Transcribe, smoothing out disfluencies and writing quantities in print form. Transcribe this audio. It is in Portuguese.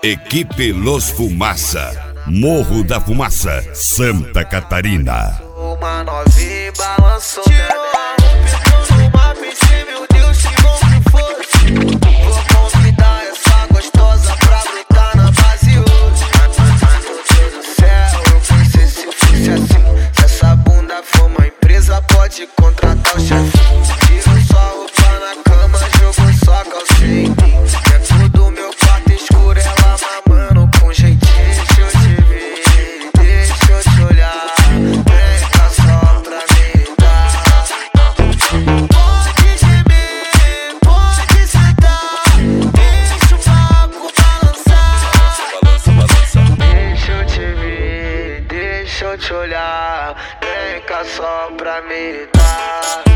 Equipe Los Fumaça, Morro da Fumaça, Santa Catarina. Uma novinha balançou numa piscina, meu Deus, que bom que fosse. Vou convidar essa gostosa pra brincar na base hoje. Meu Deus do céu, eu pensei se fosse assim. Se essa bunda for uma empresa, pode contratar o chefe. Tiro só roupa na cama, jogo só calcinha em mim. Dentro do meu quarto escuro, ela mamando com jeitinho. Deixa eu te ver, deixa eu te olhar. Vem cá só pra me dar. Pode gemer, pode sentar. Deixa o papo balançar. Balança. Deixa eu te ver, deixa eu te olhar. Vem cá só pra me dar.